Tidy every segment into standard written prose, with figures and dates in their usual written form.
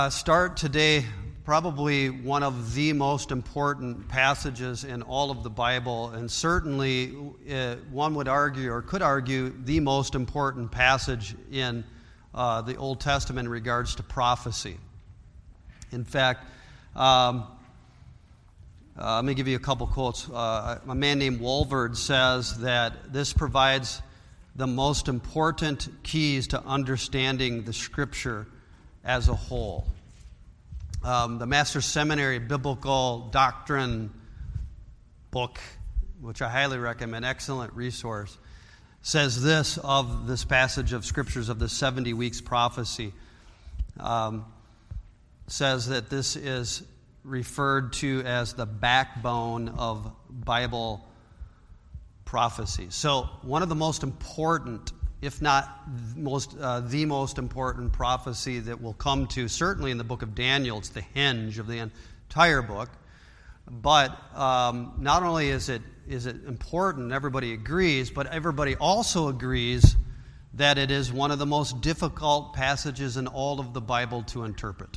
Start today probably one of the most important passages in all of the Bible, and certainly one would argue or could argue the most important passage in the Old Testament in regards to prophecy. In fact, let me give you a couple quotes. A man named Walvoord says that this provides the most important keys to understanding the Scripture as a whole. The Master's Seminary Biblical Doctrine book, which I highly recommend, excellent resource, says this of this passage of Scriptures of the 70 weeks prophecy. Says that this is referred to as the backbone of Bible prophecy. So one of the most important, if not the most important prophecy that we'll come to, certainly in the book of Daniel, it's the hinge of the entire book. But not only is it important, everybody agrees, but everybody also agrees that it is one of the most difficult passages in all of the Bible to interpret.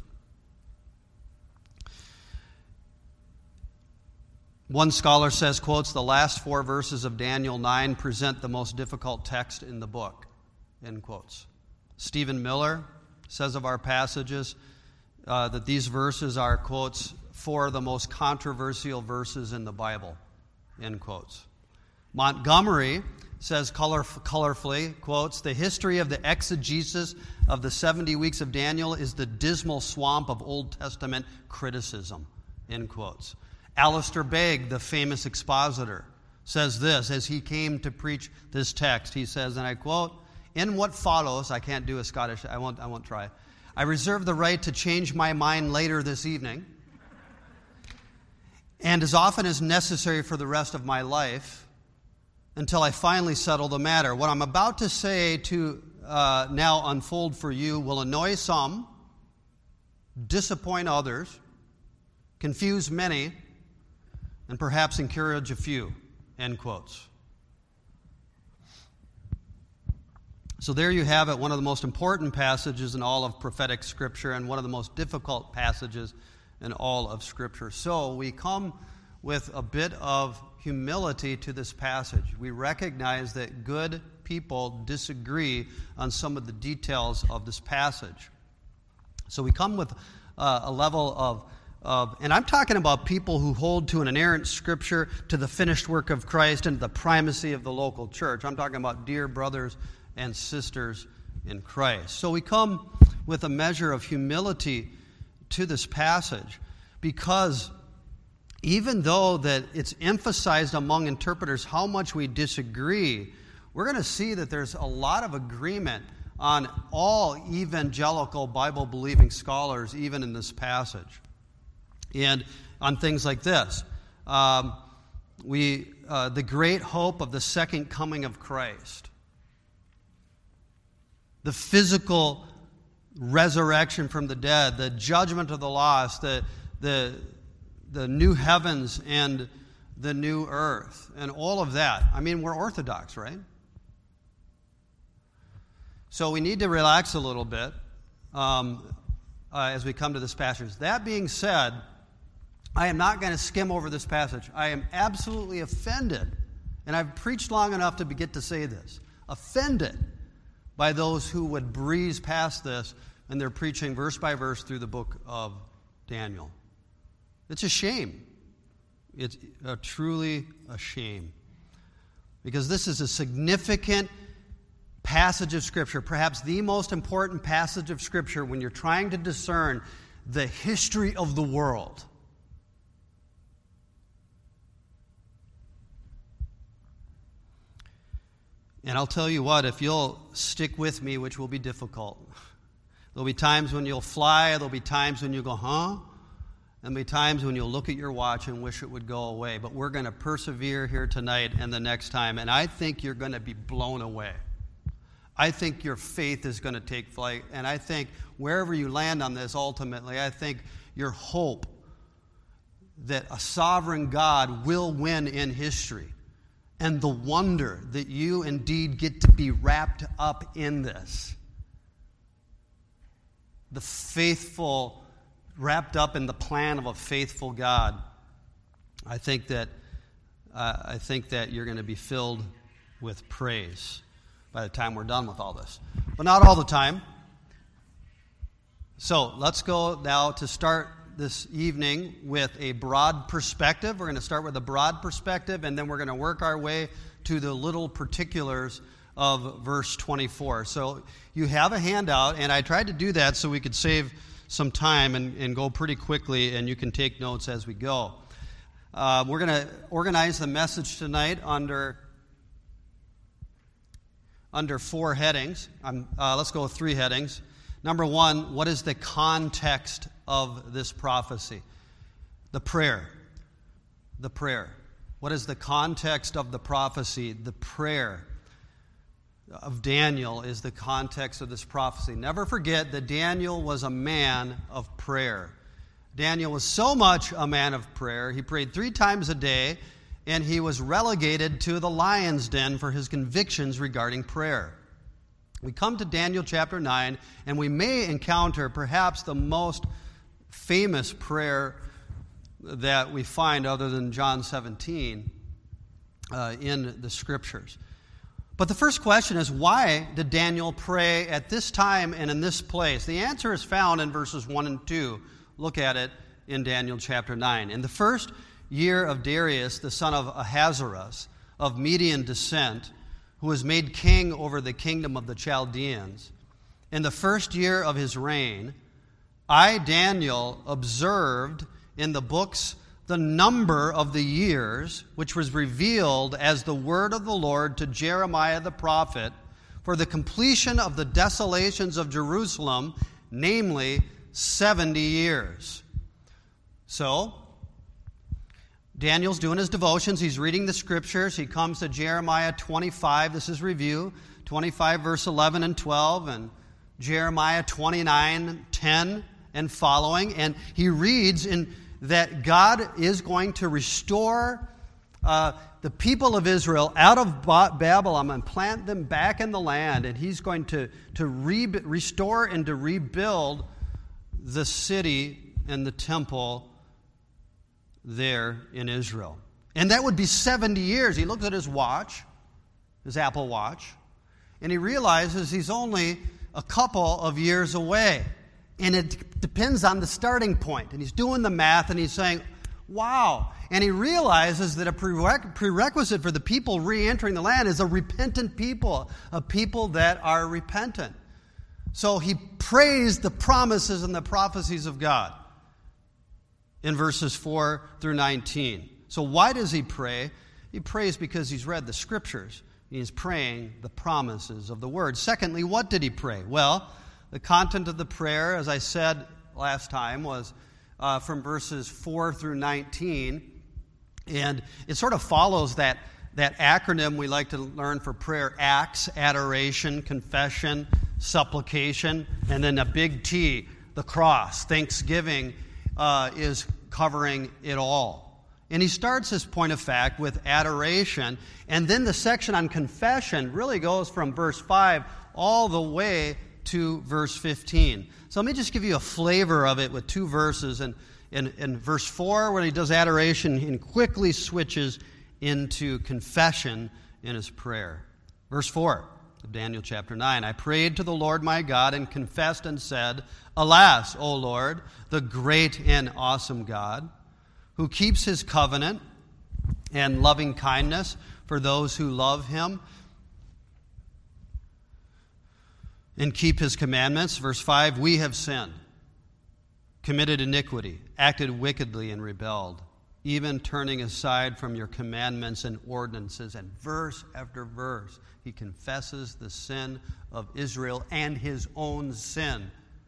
One scholar says, quotes, the last 4 verses of Daniel 9 present the most difficult text in the book, end quotes. Stephen Miller says of our passages that these verses are, quotes, 4 of the most controversial verses in the Bible, end quotes. Montgomery says colorfully, quotes, the history of the exegesis of the 70 weeks of Daniel is the dismal swamp of Old Testament criticism, end quotes. Alistair Begg, the famous expositor, says this as he came to preach this text. He says, and I quote, in what follows, I can't do a Scottish, I won't try. I reserve the right to change my mind later this evening, and as often as necessary for the rest of my life, until I finally settle the matter. What I'm about to say to now unfold for you will annoy some, disappoint others, confuse many, and perhaps encourage a few, end quotes. So there you have it, one of the most important passages in all of prophetic Scripture and one of the most difficult passages in all of Scripture. So we come with a bit of humility to this passage. We recognize that good people disagree on some of the details of this passage. So we come with a level of, and I'm talking about people who hold to an inerrant Scripture, to the finished work of Christ, and the primacy of the local church. I'm talking about dear brothers and sisters in Christ. So we come with a measure of humility to this passage, because even though that it's emphasized among interpreters how much we disagree, we're going to see that there's a lot of agreement on all evangelical Bible-believing scholars, even in this passage. And on things like this, the great hope of the second coming of Christ, the physical resurrection from the dead, the judgment of the lost, the new heavens and the new earth, and all of that. I mean, we're Orthodox, right? So we need to relax a little bit as we come to this passage. That being said, I am not going to skim over this passage. I am absolutely offended, and I've preached long enough to get to say this, offended by those who would breeze past this and they're preaching verse by verse through the book of Daniel. It's a shame. It's truly a shame. Because this is a significant passage of Scripture, perhaps the most important passage of Scripture when you're trying to discern the history of the world. And I'll tell you what, if you'll stick with me, which will be difficult, there'll be times when you'll fly, there'll be times when you'll go, huh? There'll be times when you'll look at your watch and wish it would go away. But we're going to persevere here tonight and the next time, and I think you're going to be blown away. I think your faith is going to take flight, and I think wherever you land on this ultimately, I think your hope that a sovereign God will win in history, and the wonder that you indeed get to be wrapped up in this the faithful, wrapped up in the plan of a faithful God, I think that you're going to be filled with praise by the time we're done with all this. But not all the time. So let's go now to start this evening with a broad perspective. We're going to start with a broad perspective, and then we're going to work our way to the little particulars of verse 24. So you have a handout, and I tried to do that so we could save some time and go pretty quickly, and you can take notes as we go. We're going to organize the message tonight under 4 headings. Let's go with 3 headings. Number 1, what is the context of this prophecy? The prayer. The prayer. What is the context of the prophecy? The prayer of Daniel is the context of this prophecy. Never forget that Daniel was a man of prayer. Daniel was so much a man of prayer, he prayed 3 times a day, and he was relegated to the lion's den for his convictions regarding prayer. We come to Daniel chapter 9, and we may encounter perhaps the most famous prayer that we find other than John 17 in the Scriptures. But the first question is, why did Daniel pray at this time and in this place? The answer is found in verses 1 and 2. Look at it in Daniel chapter 9. In the first year of Darius, the son of Ahasuerus, of Median descent, who was made king over the kingdom of the Chaldeans, in the first year of his reign, I, Daniel, observed in the books the number of the years which was revealed as the word of the Lord to Jeremiah the prophet for the completion of the desolations of Jerusalem, namely 70 years. So, Daniel's doing his devotions. He's reading the Scriptures. He comes to Jeremiah 25. This is review. 25, verse 11 and 12, and Jeremiah 29, 10 and following. And he reads in that God is going to restore the people of Israel out of Babylon and plant them back in the land. And he's going to restore and to rebuild the city and the temple there in Israel. And that would be 70 years. He looks at his watch, his Apple Watch, and he realizes he's only a couple of years away. And it depends on the starting point. And he's doing the math and he's saying, wow. And he realizes that a prerequisite for the people re-entering the land is a repentant people, a people that are repentant. So he prays the promises and the prophecies of God in verses 4 through 19. So why does he pray? He prays because he's read the Scriptures. He's praying the promises of the Word. Secondly, what did he pray? Well, the content of the prayer, as I said last time, was from verses 4 through 19. And it sort of follows that acronym we like to learn for prayer: acts, adoration, confession, supplication, and then a big T, the cross. Thanksgiving is covering it all. And he starts his point of fact with adoration, and then the section on confession really goes from verse 5 all the way to verse 15. So let me just give you a flavor of it with 2 verses. And in verse 4, when he does adoration, he quickly switches into confession in his prayer. Verse 4 of Daniel chapter 9, I prayed to the Lord my God and confessed and said, Alas, O Lord, the great and awesome God, who keeps his covenant and loving kindness for those who love him and keep his commandments. Verse 5, we have sinned, committed iniquity, acted wickedly and rebelled, even turning aside from your commandments and ordinances. And verse after verse, he confesses the sin of Israel and his own sin,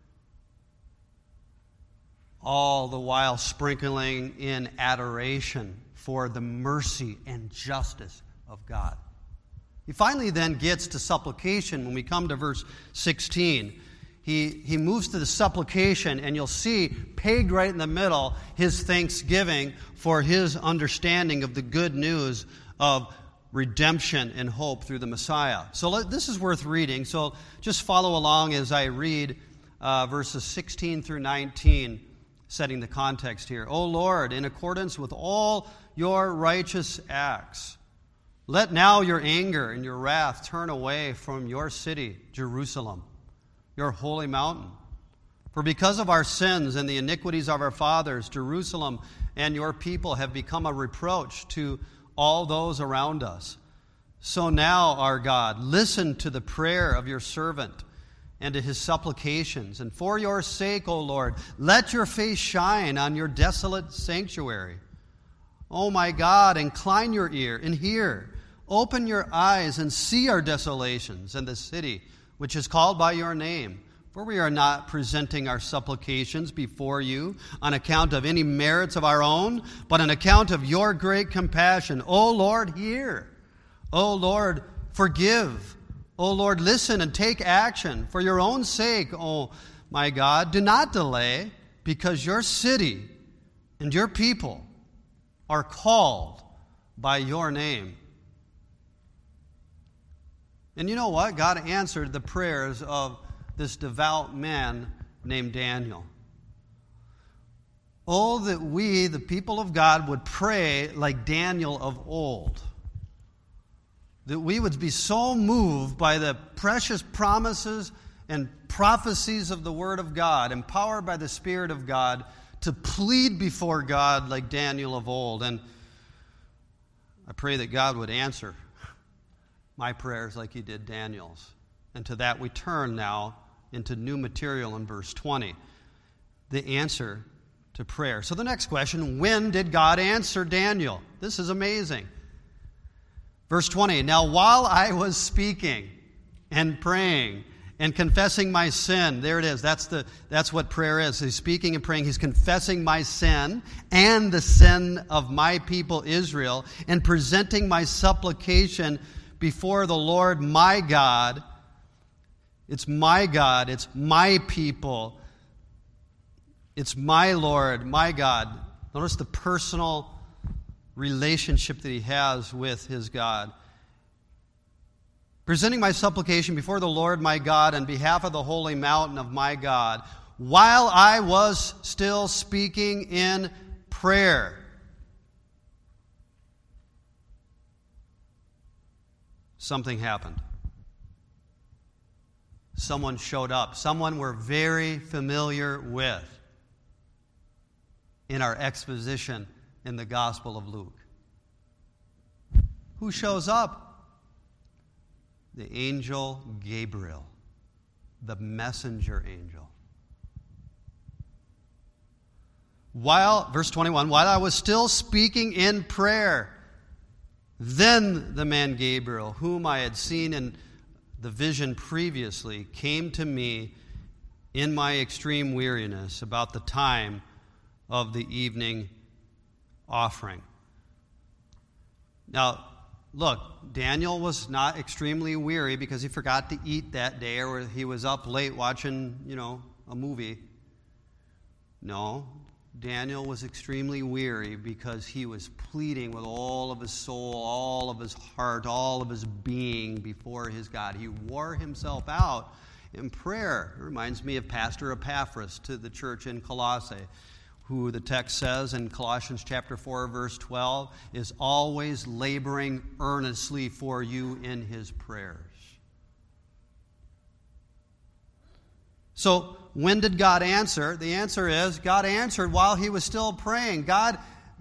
all the while sprinkling in adoration for the mercy and justice of God. He finally then gets to supplication when we come to verse 16. He moves to the supplication, and you'll see pegged right in the middle his thanksgiving for his understanding of the good news of redemption and hope through the Messiah. So this is worth reading. So just follow along as I read verses 16 through 19, setting the context here. O Lord, in accordance with all your righteous acts, let now your anger and your wrath turn away from your city, Jerusalem, your holy mountain. For because of our sins and the iniquities of our fathers, Jerusalem and your people have become a reproach to all those around us. So now, our God, listen to the prayer of your servant and to his supplications. And for your sake, O Lord, let your face shine on your desolate sanctuary. O my God, incline your ear and hear. Open your eyes and see our desolations and the city which is called by your name. For we are not presenting our supplications before you on account of any merits of our own, but on account of your great compassion. O Lord, hear. O Lord, forgive. O Lord, listen and take action. For your own sake, O my God, do not delay, because your city and your people are called by your name. And you know what? God answered the prayers of this devout man named Daniel. Oh, that we, the people of God, would pray like Daniel of old. That we would be so moved by the precious promises and prophecies of the Word of God, empowered by the Spirit of God, to plead before God like Daniel of old. And I pray that God would answer my prayers like he did Daniel's. And to that we turn now into new material in verse 20. The answer to prayer. So the next question, when did God answer Daniel? This is amazing. Verse 20, now while I was speaking and praying and confessing my sin, there it is, that's what prayer is. He's speaking and praying, he's confessing my sin and the sin of my people Israel, and presenting my supplication before the Lord my God. It's my God, it's my people, it's my Lord, my God. Notice the personal relationship that he has with his God. Presenting my supplication before the Lord my God on behalf of the holy mountain of my God, while I was still speaking in prayer. Something happened. Someone showed up. Someone we're very familiar with in our exposition in the Gospel of Luke. Who shows up? The angel Gabriel, the messenger angel. Verse 21, while I was still speaking in prayer, then the man Gabriel, whom I had seen in the vision previously, came to me in my extreme weariness about the time of the evening offering. Now, look, Daniel was not extremely weary because he forgot to eat that day, or he was up late watching, a movie. No, Daniel was extremely weary because he was pleading with all of his soul, all of his heart, all of his being before his God. He wore himself out in prayer. It reminds me of Pastor Epaphras to the church in Colossae, who the text says in Colossians chapter 4, verse 12, is always laboring earnestly for you in his prayers. So, when did God answer? The answer is, God answered while he was still praying. God,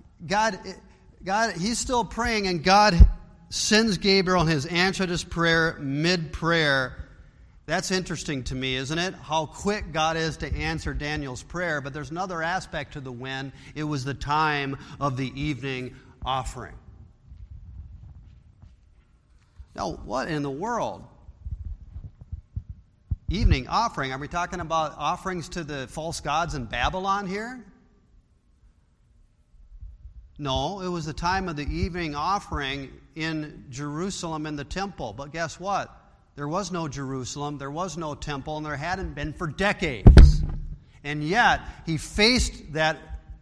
he's still praying, and God sends Gabriel and has answered his prayer mid-prayer. That's interesting to me, isn't it? How quick God is to answer Daniel's prayer. But there's another aspect to the when. It was the time of the evening offering. Now, what in the world? Evening offering? Are we talking about offerings to the false gods in Babylon here? No, it was the time of the evening offering in Jerusalem in the temple. But guess what? There was no Jerusalem, there was no temple, and there hadn't been for decades. And yet, he faced that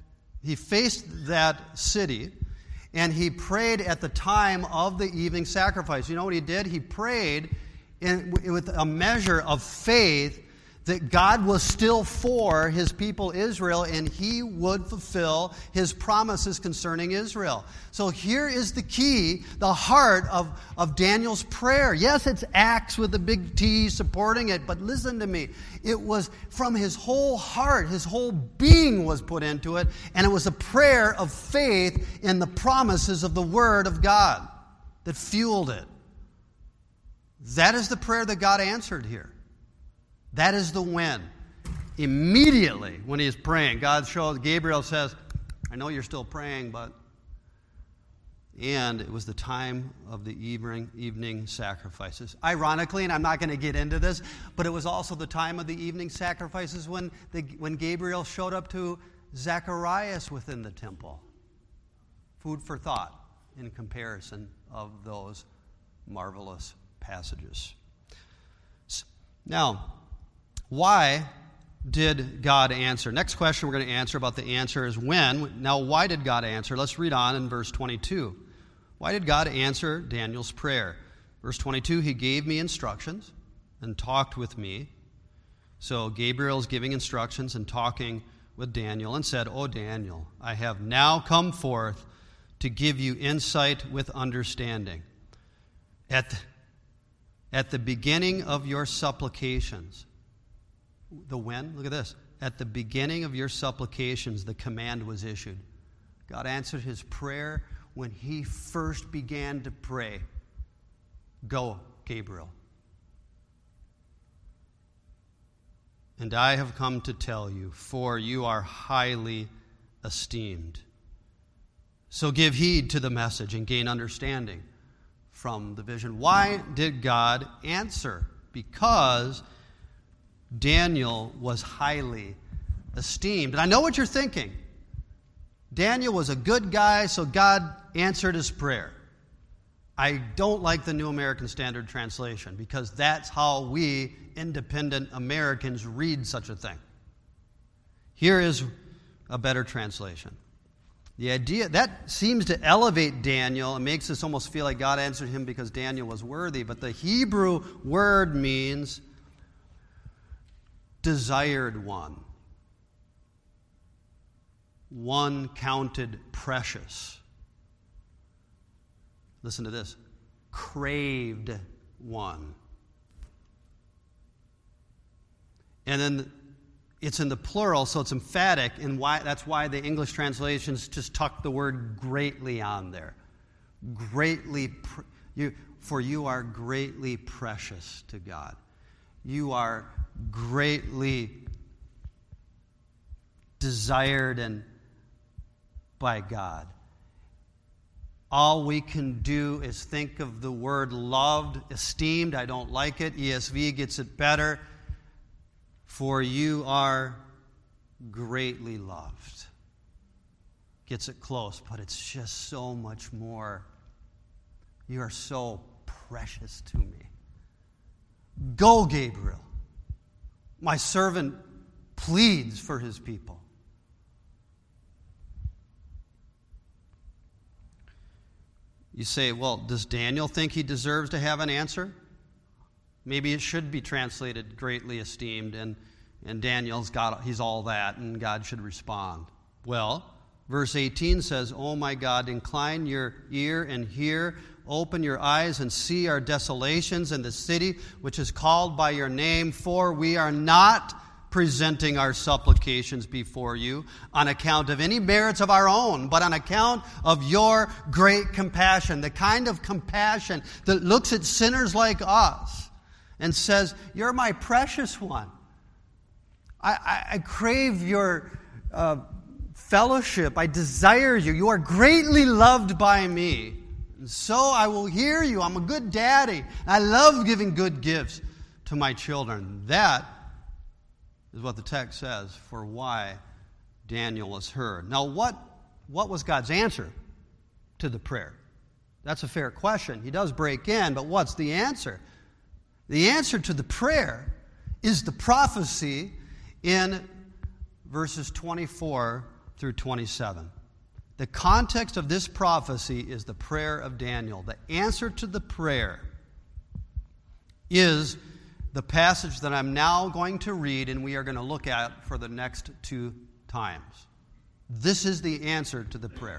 city, and he prayed at the time of the evening sacrifice. You know what he did? He prayed with a measure of faith that God was still for his people Israel, and he would fulfill his promises concerning Israel. So here is the key, the heart of Daniel's prayer. Yes, it's Acts with a big T supporting it, but listen to me. It was from his whole heart, his whole being was put into it, and it was a prayer of faith in the promises of the Word of God that fueled it. That is the prayer that God answered here. That is the when. Immediately when he is praying, Gabriel says, I know you're still praying, but... And it was the time of the evening sacrifices. Ironically, and I'm not going to get into this, but it was also the time of the evening sacrifices when Gabriel showed up to Zacharias within the temple. Food for thought in comparison of those marvelous passages. Now, why did God answer? Next question we're going to answer about the answer is when. Now, why did God answer? Let's read on in verse 22. Why did God answer Daniel's prayer? Verse 22, he gave me instructions and talked with me. So Gabriel's giving instructions and talking with Daniel and said, O Daniel, I have now come forth to give you insight with understanding. At the beginning of your supplications, the when? Look at this. At the beginning of your supplications, the command was issued. God answered his prayer when he first began to pray. Go, Gabriel. And I have come to tell you, for you are highly esteemed. So give heed to the message and gain understanding from the vision. Why did God answer? Because Daniel was highly esteemed. And I know what you're thinking. Daniel was a good guy, so God answered his prayer. I don't like the New American Standard Translation because that's how we independent Americans read such a thing. Here is a better translation. The idea that seems to elevate Daniel and makes us almost feel like God answered him because Daniel was worthy, but the Hebrew word means desired one counted precious. Listen to this. Craved one. And then it's in the plural, so it's emphatic, and that's why the English translations just tuck the word greatly on there. For you are greatly precious to God. You are greatly desired and by God. All we can do is think of the word loved, esteemed. I don't like it. ESV gets it better. For you are greatly loved. Gets it close, but it's just so much more. You are so precious to me. Go, Gabriel. My servant pleads for his people. You say, well, does Daniel think he deserves to have an answer? Maybe it should be translated greatly esteemed, and he's all that, and God should respond. Well, verse 18 says, Oh my God, incline your ear and hear, open your eyes and see our desolations in the city which is called by your name, for we are not presenting our supplications before you on account of any merits of our own, but on account of your great compassion, the kind of compassion that looks at sinners like us and says, you're my precious one. I crave your fellowship. I desire you. You are greatly loved by me. And so I will hear you. I'm a good daddy. I love giving good gifts to my children. That is what the text says for why Daniel was heard. Now, what was God's answer to the prayer? That's a fair question. He does break in, but what's the answer? The answer to the prayer is the prophecy in verses 24 through 27. The context of this prophecy is the prayer of Daniel. The answer to the prayer is the passage that I'm now going to read and we are going to look at for the next 2 times. This is the answer to the prayer.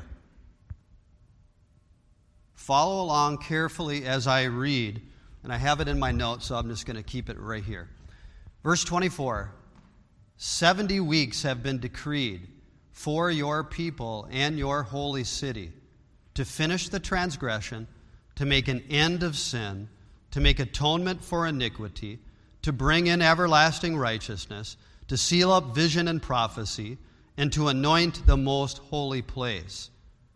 Follow along carefully as I read, and I have it in my notes, so I'm just going to keep it right here. Verse 24, 70 weeks have been decreed for your people and your holy city to finish the transgression, to make an end of sin, to make atonement for iniquity, to bring in everlasting righteousness, to seal up vision and prophecy, and to anoint the most holy place.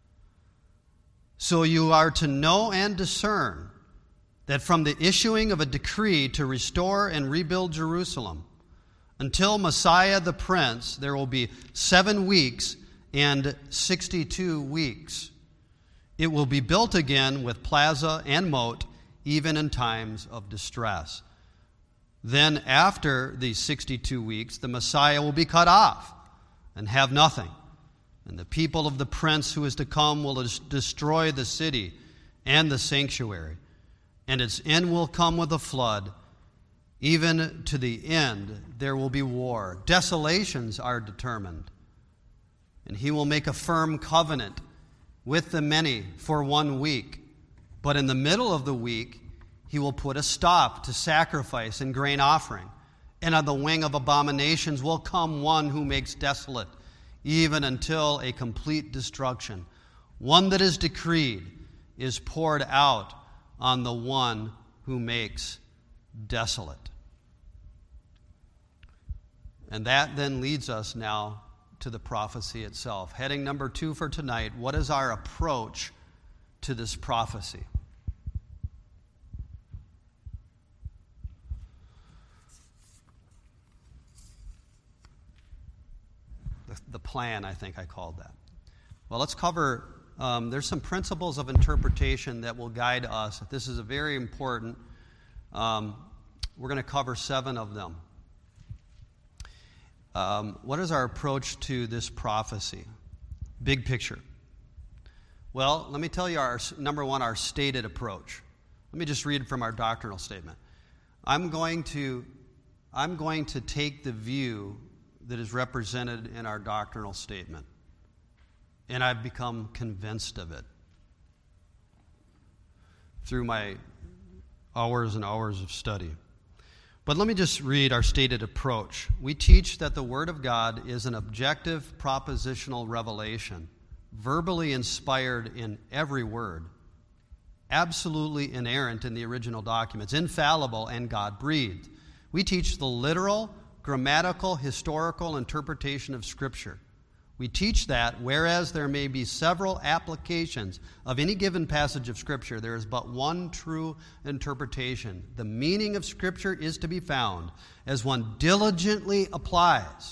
So you are to know and discern that from the issuing of a decree to restore and rebuild Jerusalem, until Messiah the Prince, there will be 7 weeks and 62 weeks. It will be built again with plaza and moat, even in times of distress. Then after these 62 weeks, the Messiah will be cut off and have nothing. And the people of the prince who is to come will destroy the city and the sanctuary. And its end will come with a flood. Even to the end there will be war. Desolations are determined. And he will make a firm covenant with the many for 1 week. But in the middle of the week, he will put a stop to sacrifice and grain offering. And on the wing of abominations will come one who makes desolate, even until a complete destruction. One that is decreed is poured out on the one who makes desolate. And that then leads us now to the prophecy itself. Heading number 2 for tonight, what is our approach to this prophecy? The plan, I think I called that. Well, let's cover, there's some principles of interpretation that will guide us. This is a very important, we're going to cover 7 of them. What is our approach to this prophecy? Big picture. Well, let me tell you number 1, our stated approach. Let me just read from our doctrinal statement. I'm going to take the view that is represented in our doctrinal statement, and I've become convinced of it through my hours and hours of study. But let me just read our stated approach. We teach that the Word of God is an objective propositional revelation, verbally inspired in every word, absolutely inerrant in the original documents, infallible, and God-breathed. We teach the literal, grammatical, historical interpretation of Scripture. We teach that, whereas there may be several applications of any given passage of Scripture, there is but one true interpretation. The meaning of Scripture is to be found as one diligently applies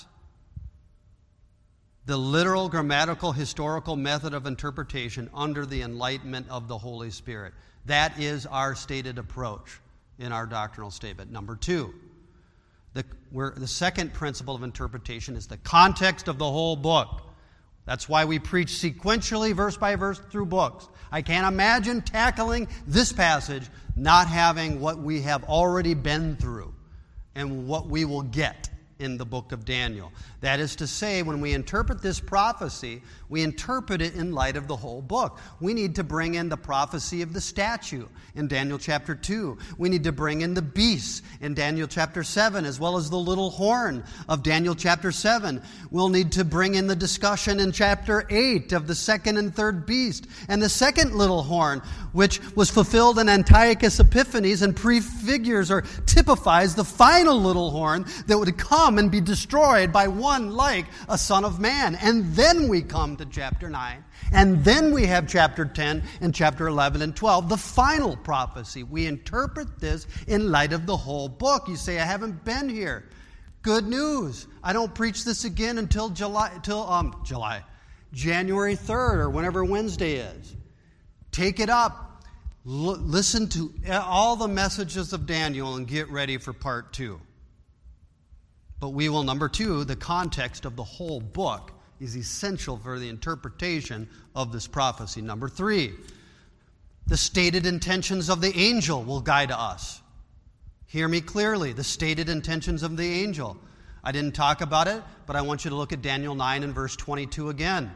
the literal, grammatical, historical method of interpretation under the enlightenment of the Holy Spirit. That is our stated approach in our doctrinal statement. Number 2. The second principle of interpretation is the context of the whole book. That's why we preach sequentially, verse by verse, through books. I can't imagine tackling this passage not having what we have already been through and what we will get in the book of Daniel. That is to say, when we interpret this prophecy, we interpret it in light of the whole book. We need to bring in the prophecy of the statue in Daniel chapter 2. We need to bring in the beasts in Daniel chapter 7, as well as the little horn of Daniel chapter 7. We'll need to bring in the discussion in chapter 8 of the second and third beast, and the second little horn, which was fulfilled in Antiochus Epiphanes and prefigures or typifies the final little horn that would come and be destroyed by one like a son of man. And then we come to chapter 9. And then we have chapter 10 and chapter 11 and 12, the final prophecy. We interpret this in light of the whole book. You say, I haven't been here. Good news. I don't preach this again until January 3rd or whenever Wednesday is. Take it up. Listen to all the messages of Daniel and get ready for part 2. But we will, number 2, the context of the whole book is essential for the interpretation of this prophecy. Number 3, the stated intentions of the angel will guide us. Hear me clearly, the stated intentions of the angel. I didn't talk about it, but I want you to look at Daniel 9 and verse 22 again.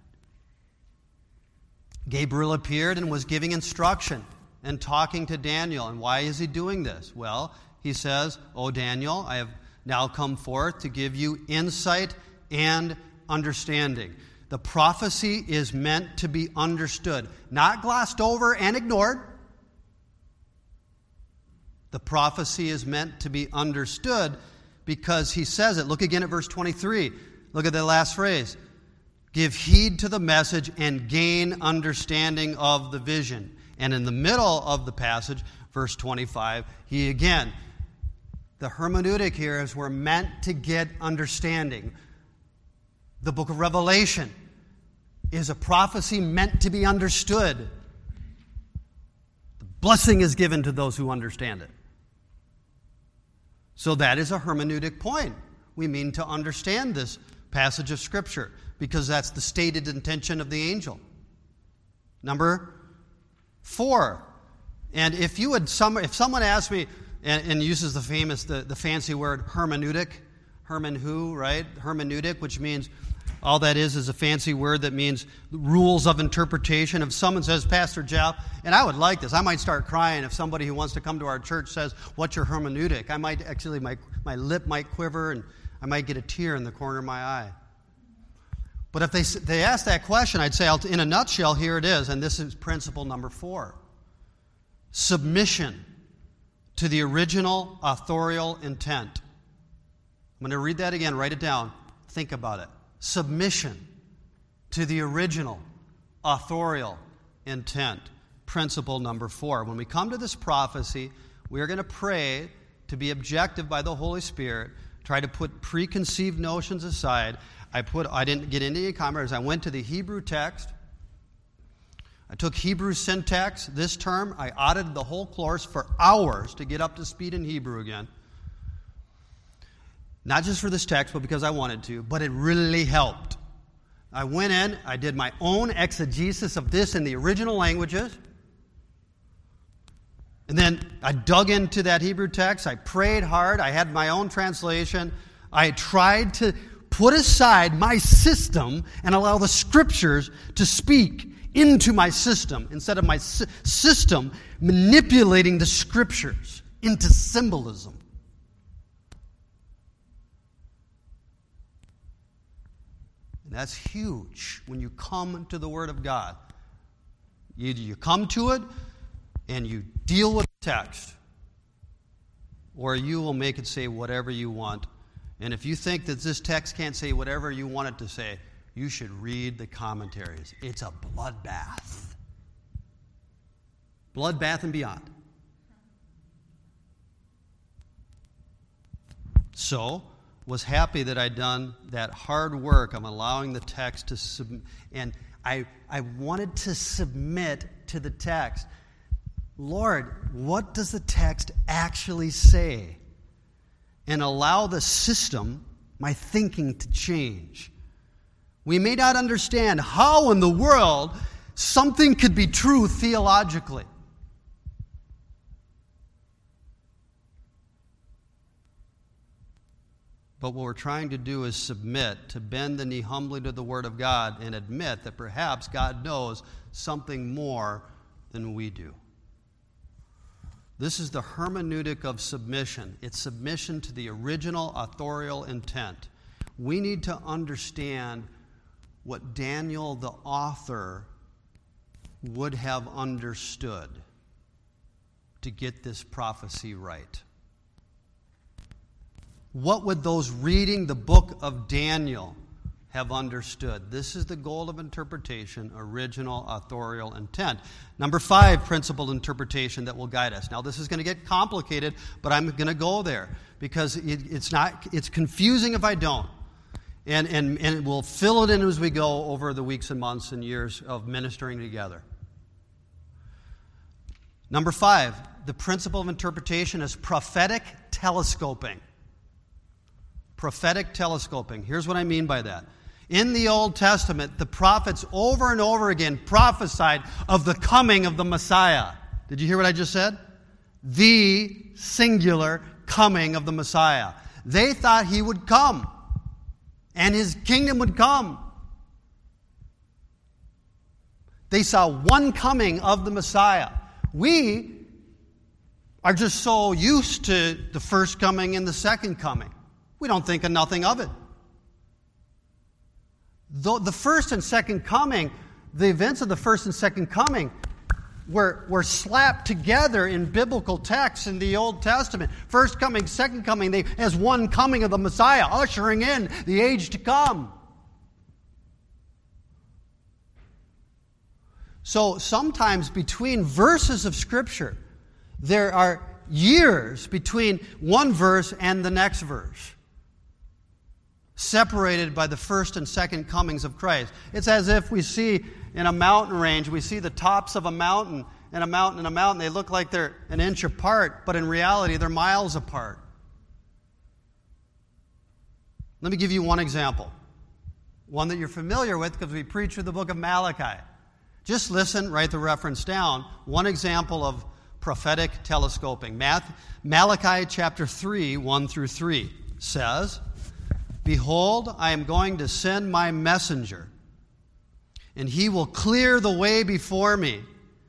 Gabriel appeared and was giving instruction and talking to Daniel. And why is he doing this? Well, he says, "O Daniel, I have now come forth to give you insight and understanding." The prophecy is meant to be understood, not glossed over and ignored. The prophecy is meant to be understood because he says it. Look again at verse 23. Look at the last phrase. Give heed to the message and gain understanding of the vision. And in the middle of the passage, verse 25, he again, the hermeneutic here is we're meant to get understanding. The book of Revelation is a prophecy meant to be understood. The blessing is given to those who understand it. So that is a hermeneutic point. We mean to understand this passage of Scripture because that's the stated intention of the angel. Number 4. And if someone asked me and uses the fancy word hermeneutic, hermenhu, right? Hermeneutic, which means all that is a fancy word that means rules of interpretation. If someone says, Pastor Jeff, and I would like this, I might start crying if somebody who wants to come to our church says, what's your hermeneutic? I might actually, my lip might quiver and I might get a tear in the corner of my eye. But if they ask that question, I'd say, in a nutshell, here it is, and this is principle number 4. Submission to the original authorial intent. I'm going to read that again, write it down, think about it. Submission to the original authorial intent. Principle number 4. When we come to this prophecy, we are going to pray to be objective by the Holy Spirit, try to put preconceived notions aside. I didn't get into any comments. I went to the Hebrew text. I took Hebrew syntax this term. I audited the whole course for hours to get up to speed in Hebrew again. Not just for this text, but because I wanted to, but it really helped. I went in, I did my own exegesis of this in the original languages, and then I dug into that Hebrew text, I prayed hard, I had my own translation, I tried to put aside my system and allow the Scriptures to speak into my system, instead of my system manipulating the Scriptures into symbolism. That's huge when you come to the Word of God. Either you come to it and you deal with the text, or you will make it say whatever you want. And if you think that this text can't say whatever you want it to say, you should read the commentaries. It's a bloodbath. Bloodbath and beyond. So, was happy that I'd done that hard work of allowing the text to submit. And I wanted to submit to the text. Lord, what does the text actually say? And allow the system, my thinking, to change. We may not understand how in the world something could be true theologically. But what we're trying to do is submit, to bend the knee humbly to the Word of God and admit that perhaps God knows something more than we do. This is the hermeneutic of submission. It's submission to the original authorial intent. We need to understand what Daniel, the author, would have understood to get this prophecy right. What would those reading the book of Daniel have understood? This is the goal of interpretation, original authorial intent. Number 5, principled interpretation that will guide us. Now, this is going to get complicated, but I'm going to go there because it's confusing if I don't. And we'll fill it in as we go over the weeks and months and years of ministering together. Number 5, the principle of interpretation is prophetic telescoping. Prophetic telescoping. Here's what I mean by that. In the Old Testament, the prophets over and over again prophesied of the coming of the Messiah. Did you hear what I just said? the singular coming of the Messiah. They thought he would come, and his kingdom would come. They saw one coming of the Messiah. We are just so used to the first coming and the second coming. We don't think of nothing of it. Though the first and second coming, the events of the first and second coming were slapped together in biblical texts in the Old Testament. First coming, second coming, as one coming of the Messiah, ushering in the age to come. So sometimes between verses of Scripture, there are years between one verse and the next verse, separated by the first and second comings of Christ. It's as if we see in a mountain range, we see the tops of a mountain and a mountain and a mountain. They look like they're an inch apart, but in reality, they're miles apart. Let me give you one example, one that you're familiar with because we preach through the book of Malachi. Just listen, write the reference down. One example of prophetic telescoping. Malachi chapter 3, 1 through 3 says, "Behold, I am going to send my messenger, and he will clear the way before me."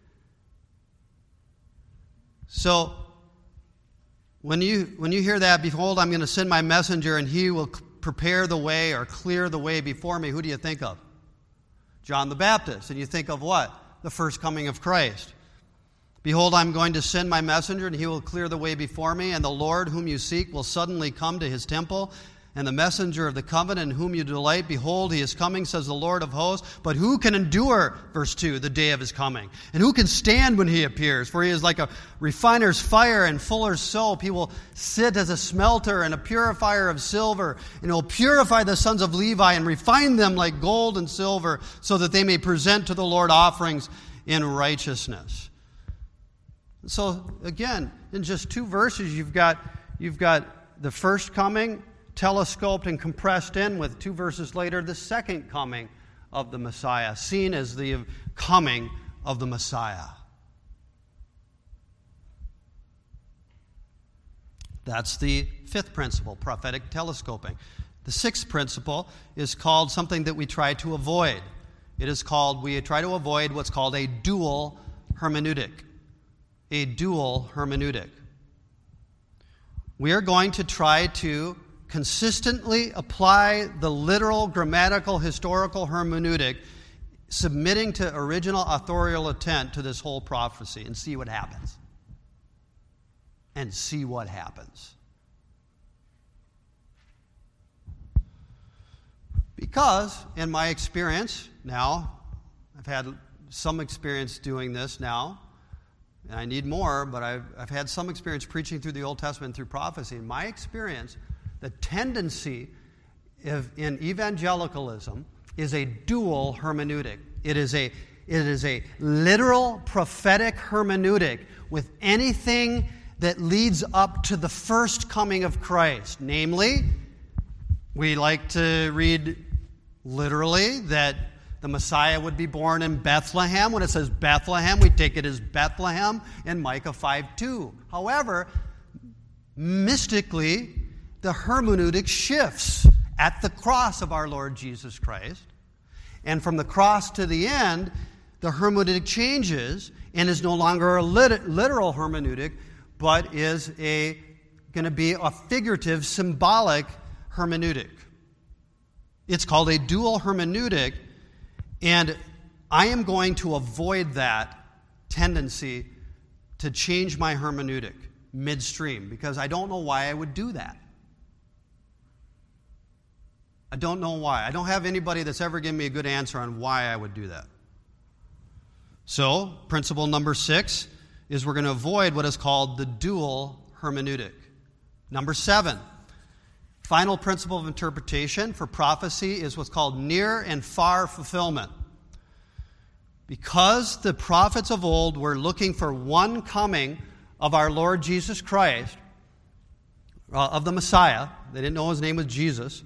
So, when you hear that, "Behold, I'm going to send my messenger, and he will prepare the way or clear the way before me," who do you think of? John the Baptist. And you think of what? The first coming of Christ. "Behold, I'm going to send my messenger, and he will clear the way before me, and the Lord whom you seek will suddenly come to his temple, and the messenger of the covenant in whom you delight, behold, he is coming, says the Lord of hosts. But who can endure," verse 2, "the day of his coming? And who can stand when he appears? For he is like a refiner's fire and fuller's soap. He will sit as a smelter and a purifier of silver, and he will purify the sons of Levi and refine them like gold and silver, so that they may present to the Lord offerings in righteousness." So again, in just two verses, you've got the first coming telescoped and compressed in, with two verses later, the second coming of the Messiah, seen as the coming of the Messiah. That's the fifth principle, prophetic telescoping. The sixth principle is called something that we try to avoid. We try to avoid what's called a dual hermeneutic. A dual hermeneutic. We are going to try to consistently apply the literal, grammatical, historical hermeneutic, submitting to original authorial intent to this whole prophecy, and see what happens. Because, in my experience now, I've had some experience doing this now, and I need more, but I've had some experience preaching through the Old Testament through prophecy. In my experience, the tendency in evangelicalism is a dual hermeneutic. It is a literal prophetic hermeneutic with anything that leads up to the first coming of Christ. Namely, we like to read literally that the Messiah would be born in Bethlehem. When it says Bethlehem, we take it as Bethlehem in Micah 5:2. However, mystically, the hermeneutic shifts at the cross of our Lord Jesus Christ. And from the cross to the end, the hermeneutic changes and is no longer a literal hermeneutic, but is going to be a figurative, symbolic hermeneutic. It's called a dual hermeneutic, and I am going to avoid that tendency to change my hermeneutic midstream, because I don't know why I would do that. I don't know why. I don't have anybody that's ever given me a good answer on why I would do that. So, principle number 6 is we're going to avoid what is called the dual hermeneutic. Number 7, final principle of interpretation for prophecy is what's called near and far fulfillment. Because the prophets of old were looking for one coming of our Lord Jesus Christ, of the Messiah, they didn't know his name was Jesus,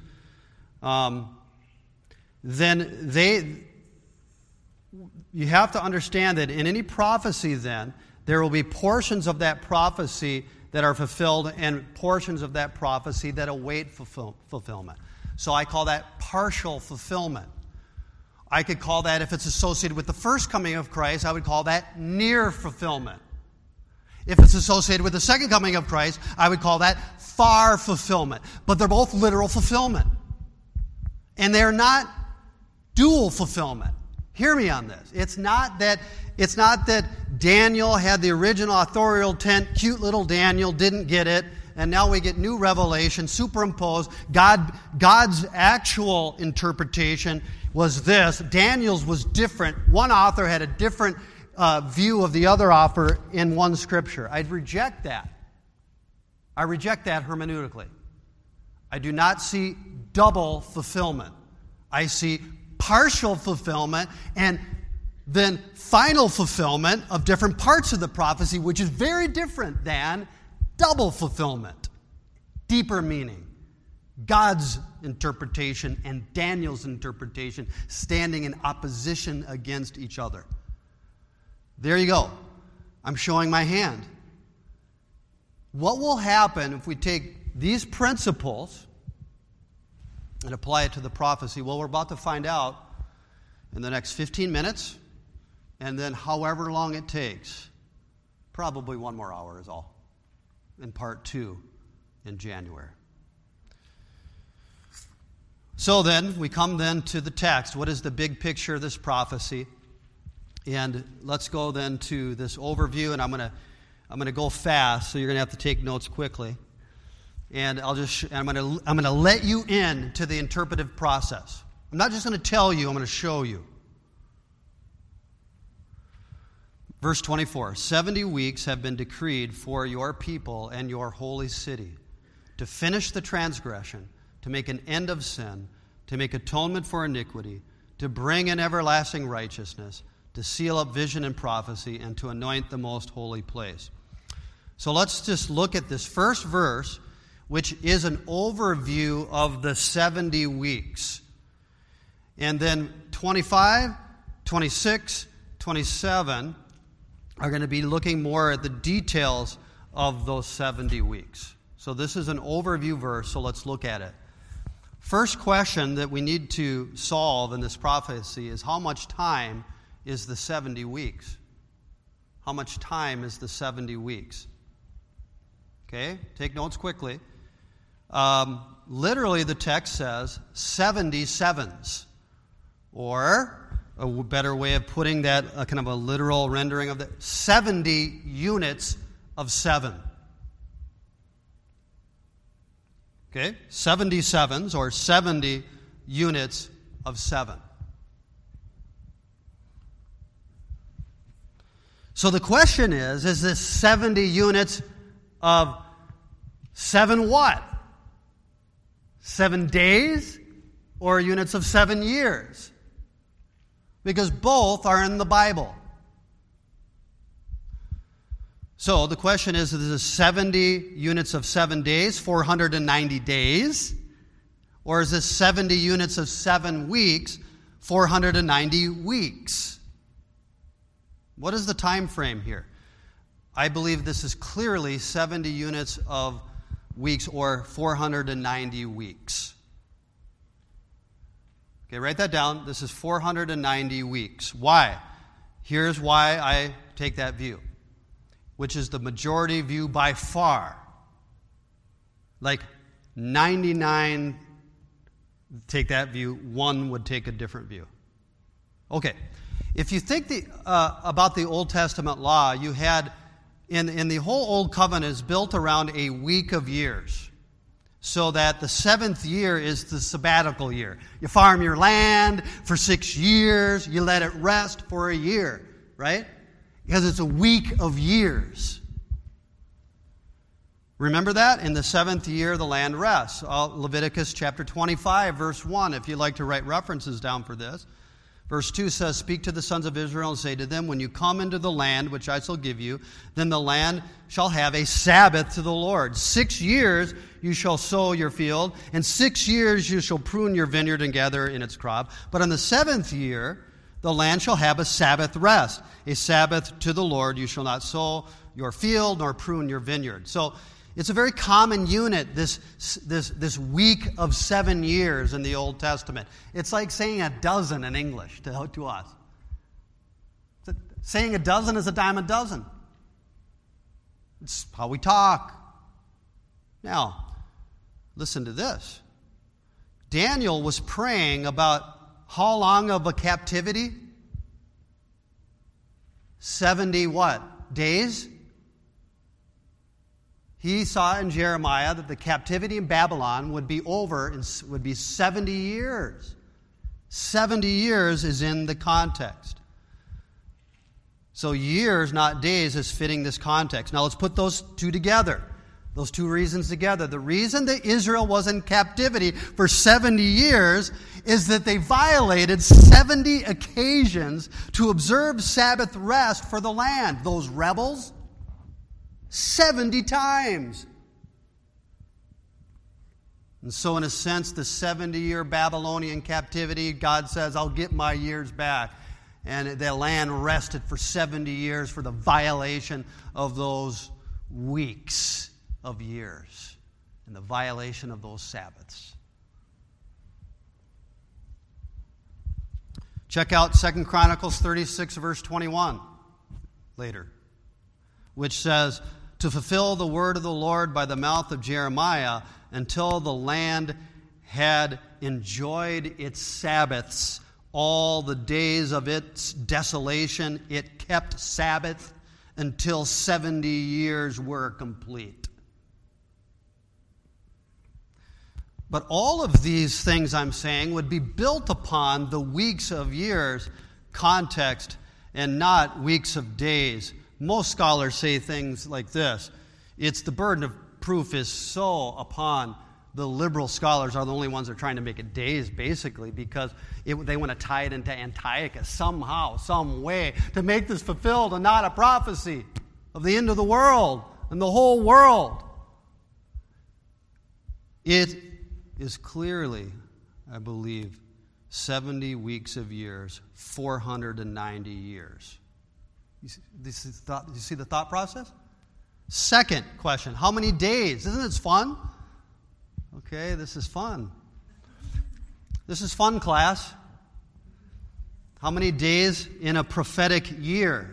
then you have to understand that in any prophecy then, there will be portions of that prophecy that are fulfilled and portions of that prophecy that await fulfillment. So I call that partial fulfillment. I could call that, if it's associated with the first coming of Christ, I would call that near fulfillment. If it's associated with the second coming of Christ, I would call that far fulfillment. But they're both literal fulfillment. And they're not dual fulfillment. Hear me on this. It's not that Daniel had the original authorial tent, cute little Daniel didn't get it, and now we get new revelation superimposed. God's actual interpretation was this. Daniel's was different. One author had a different view of the other author in one scripture. I'd reject that. I reject that hermeneutically. I do not see double fulfillment. I see partial fulfillment and then final fulfillment of different parts of the prophecy, which is very different than double fulfillment. Deeper meaning. God's interpretation and Daniel's interpretation standing in opposition against each other. There you go. I'm showing my hand. What will happen if we take these principles and apply it to the prophecy? Well, we're about to find out in the next 15 minutes, and then however long it takes. Probably 1 more hour is all, in part 2 in January. So then, we come then to the text. What is the big picture of this prophecy? And let's go then to this overview, and I'm going to go fast, so you're going to have to take notes quickly. And I'm going to let you in to the interpretive process. I'm not just going to tell you, I'm going to show you. Verse 24, 70 weeks have been decreed for your people and your holy city to finish the transgression, to make an end of sin, to make atonement for iniquity, to bring in everlasting righteousness, to seal up vision and prophecy, and to anoint the most holy place. So let's just look at this first verse, which is an overview of the 70 weeks. And then 25, 26, 27 are going to be looking more at the details of those 70 weeks. So this is an overview verse, so let's look at it. First question that we need to solve in this prophecy is, how much time is the 70 weeks? How much time is the 70 weeks? Okay, take notes quickly. Literally, the text says 70 sevens. Or, a better way of putting that, kind of a literal rendering of that, 70 units of 7. Okay, 70 sevens, or 70 units of 7. So the question is this 70 units of 7 what? 7 days or units of 7 years? Because both are in the Bible. So the question is this 70 units of 7 days, 490 days? Or is this 70 units of 7 weeks, 490 weeks? What is the time frame here? I believe this is clearly 70 units of weeks, or 490 weeks. Okay, write that down. This is 490 weeks. Why? Here's why I take that view, which is the majority view by far. Like 99 take that view, 1 would take a different view. Okay, if you think about the Old Testament law, you had, in the whole Old Covenant is built around a week of years. So that the 7th year is the sabbatical year. You farm your land for 6 years, you let it rest for a year, right? Because it's a week of years. Remember that? In the 7th year, the land rests. Leviticus chapter 25, verse 1, if you'd like to write references down for this. Verse 2 says, "Speak to the sons of Israel and say to them, when you come into the land which I shall give you, then the land shall have a Sabbath to the Lord. 6 years you shall sow your field, and 6 years you shall prune your vineyard and gather in its crop. But on the 7th year, the land shall have a Sabbath rest. A Sabbath to the Lord. You shall not sow your field nor prune your vineyard. So it's a very common unit, this week of 7 years in the Old Testament. It's like saying a dozen in English to us. Saying a dozen is a dime a dozen. It's how we talk. Now, listen to this. Daniel was praying about how long of a captivity? 70 what? Days? He saw in Jeremiah that the captivity in Babylon would be over and would be 70 years. 70 years is in the context. So years, not days, is fitting this context. Now let's put those two together. Those two reasons together. The reason that Israel was in captivity for 70 years is that they violated 70 occasions to observe Sabbath rest for the land. Those rebels, 70 times. And so in a sense, the 70-year Babylonian captivity, God says, I'll get my years back. And the land rested for 70 years for the violation of those weeks of years and the violation of those Sabbaths. Check out 2 Chronicles 36, verse 21 later, which says, to fulfill the word of the Lord by the mouth of Jeremiah until the land had enjoyed its Sabbaths all the days of its desolation, it kept Sabbath until 70 years were complete. But all of these things I'm saying would be built upon the weeks of years context and not weeks of days. Most scholars say things like this. It's the burden of proof is so upon the liberal scholars are the only ones that are trying to make it days, basically, because they want to tie it into Antiochus somehow, some way, to make this fulfilled and not a prophecy of the end of the world and the whole world. It is clearly, I believe, 70 weeks of years, 490 years. You see the thought process? Second question, how many days? Isn't this fun? Okay, this is fun. This is fun, class. How many days in a prophetic year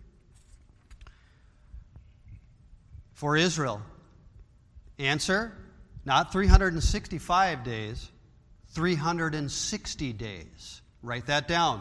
for Israel? Answer, not 365 days, 360 days. Write that down.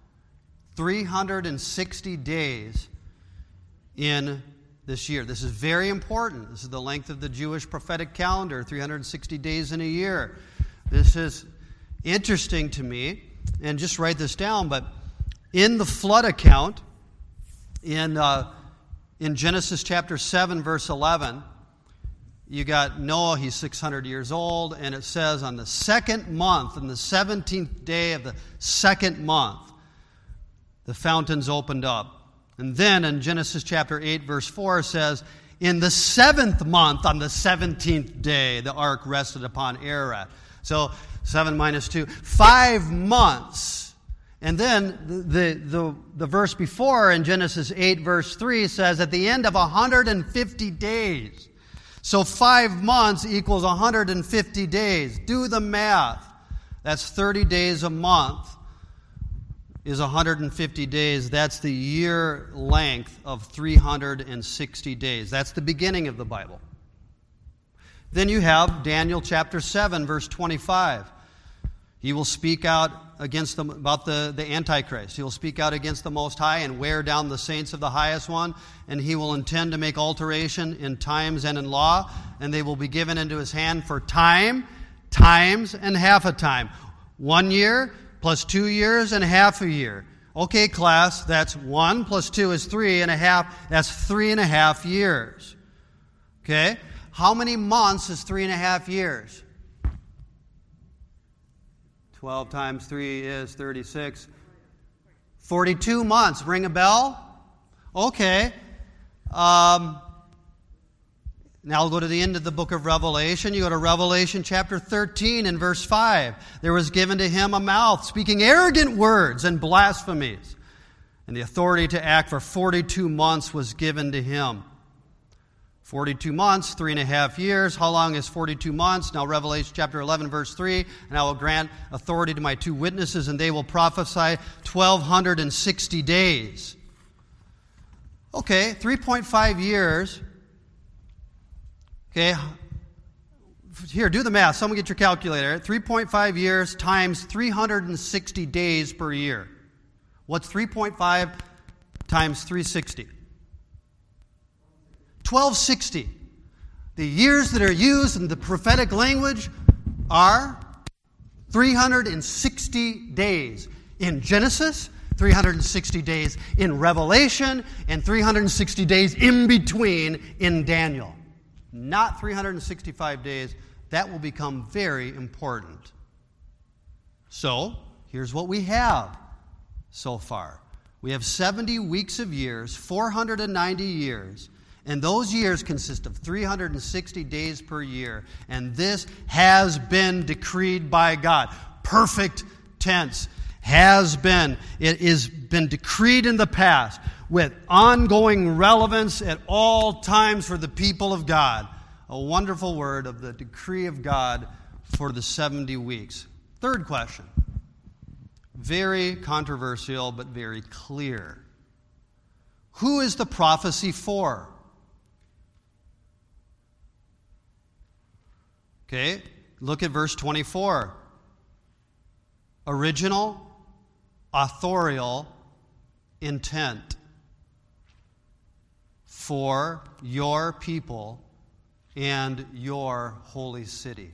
360 days in this year. This is very important. This is the length of the Jewish prophetic calendar, 360 days in a year. This is interesting to me, and just write this down, but in the flood account, in Genesis chapter 7, verse 11, you got Noah, he's 600 years old, and it says on the second month, on the 17th day of the second month, the fountains opened up. And then in Genesis chapter 8, verse 4 says, in the 7th month, on the 17th day, the ark rested upon Ararat. So 7 minus 2, 5 months. And then the verse before in Genesis 8, verse 3 says, at the end of 150 days. So 5 months equals 150 days. Do the math. That's 30 days a month. Is 150 days. That's the year length of 360 days. That's the beginning of the Bible. Then you have Daniel chapter 7, verse 25. He will speak out about the Antichrist. He will speak out against the Most High and wear down the saints of the Highest One, and he will intend to make alteration in times and in law, and they will be given into his hand for time, times, and half a time. 1 year, plus 2 years and half a year. Okay, class, that's 1 plus 2 is 3.5. That's 3.5 years. Okay? How many months is 3.5 years? 12 times 3 is 36. 42 months. Ring a bell? Okay. Now I'll go to the end of the book of Revelation. You go to Revelation chapter 13 and verse 5. There was given to him a mouth speaking arrogant words and blasphemies. And the authority to act for 42 months was given to him. 42 months, 3.5 years. How long is 42 months? Now Revelation chapter 11 verse 3. And I will grant authority to my 2 witnesses, and they will prophesy 1,260 days. Okay, 3.5 years. Okay, here, do the math. Someone get your calculator. 3.5 years times 360 days per year. What's 3.5 times 360? 1,260. The years that are used in the prophetic language are 360 days. In Genesis, 360 days in Revelation, and 360 days in between in Daniel. Not 365 days. That will become very important. So, here's what we have so far. We have 70 weeks of years, 490 years, and those years consist of 360 days per year. And this has been decreed by God. Perfect tense. Has been. It has been decreed in the past with ongoing relevance at all times for the people of God. A wonderful word of the decree of God for the 70 weeks. Third question. Very controversial, but very clear. Who is the prophecy for? Okay, look at verse 24. Original, authorial intent for your people and your holy city.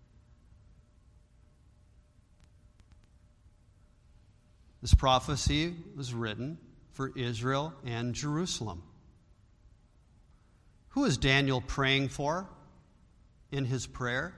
This prophecy was written for Israel and Jerusalem. Who is Daniel praying for in his prayer?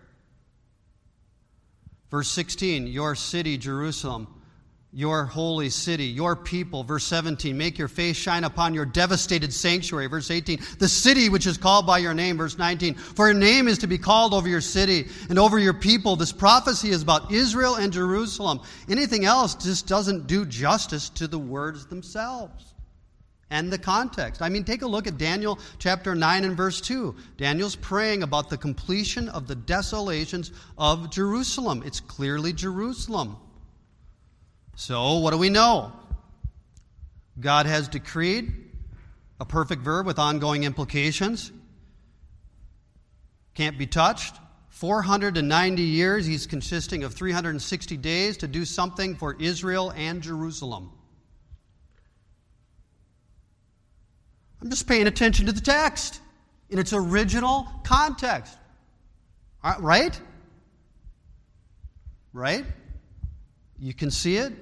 Verse 16, your city, Jerusalem, your holy city, your people. Verse 17, make your face shine upon your devastated sanctuary. Verse 18, the city which is called by your name. Verse 19, for your name is to be called over your city and over your people. This prophecy is about Israel and Jerusalem. Anything else just doesn't do justice to the words themselves and the context. I mean, take a look at Daniel chapter 9 and verse 2. Daniel's praying about the completion of the desolations of Jerusalem. It's clearly Jerusalem. So, what do we know? God has decreed a perfect verb with ongoing implications. Can't be touched. 490 years, he's consisting of 360 days to do something for Israel and Jerusalem. I'm just paying attention to the text in its original context. Right? Right? You can see it.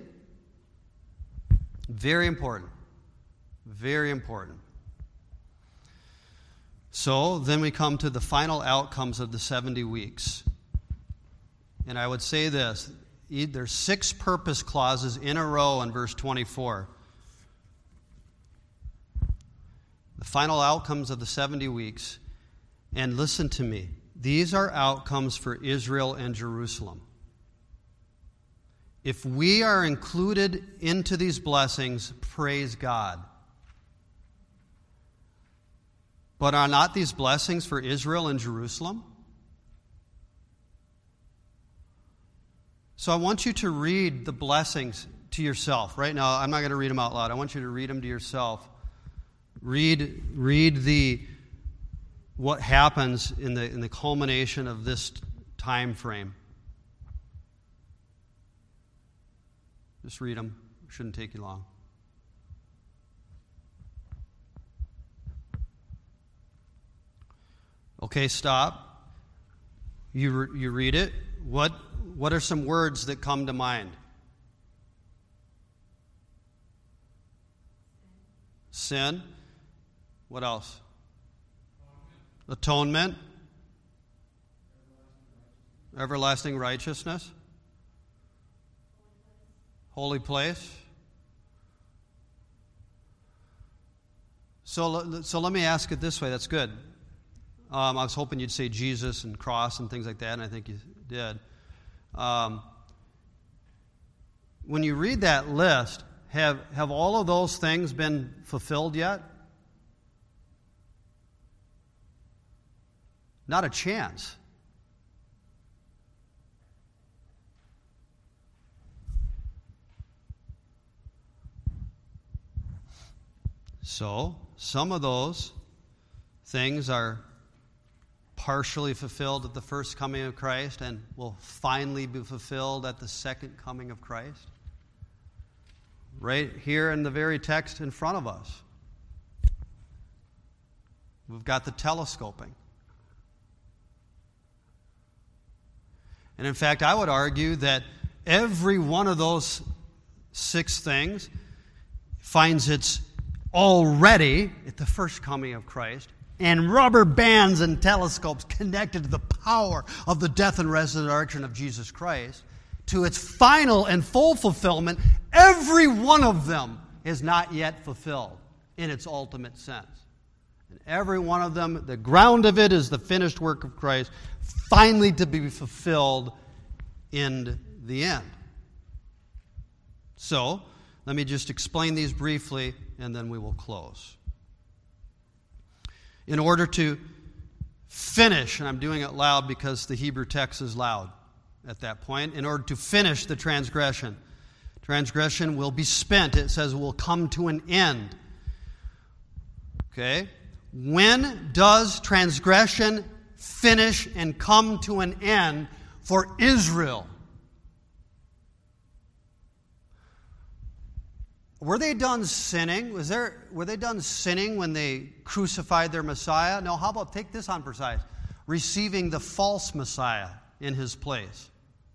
Very important. Very important. So then we come to the final outcomes of the 70 weeks. And I would say this. There's 6 purpose clauses in a row in verse 24. The final outcomes of the 70 weeks. And listen to me. These are outcomes for Israel and Jerusalem. If we are included into these blessings, praise God. But are not these blessings for Israel and Jerusalem? So I want you to read the blessings to yourself. Right now, I'm not going to read them out loud. I want you to read them to yourself. Read what happens in the culmination of this time frame. Just read them. It shouldn't take you long. Okay, stop. You read it. What are some words that come to mind? Sin. What else? Atonement. Everlasting righteousness. Holy place. So let me ask it this way. That's good. I was hoping you'd say Jesus and cross and things like that, and I think you did. When you read that list, have all of those things been fulfilled yet? Not a chance. So, some of those things are partially fulfilled at the first coming of Christ and will finally be fulfilled at the second coming of Christ. Right here in the very text in front of us, we've got the telescoping. And in fact, I would argue that every one of those 6 things finds its already at the first coming of Christ, and rubber bands and telescopes connected to the power of the death and resurrection of Jesus Christ, to its final and full fulfillment. Every one of them is not yet fulfilled in its ultimate sense. And every one of them, the ground of it is the finished work of Christ, finally to be fulfilled in the end. So, let me just explain these briefly, and then we will close. In order to finish, and I'm doing it loud because the Hebrew text is loud at that point, in order to finish the transgression will be spent. It says will come to an end. Okay? When does transgression finish and come to an end for Israel? Were they done sinning? Were they done sinning when they crucified their Messiah? No, how about take this on precise? Receiving the false Messiah in his place.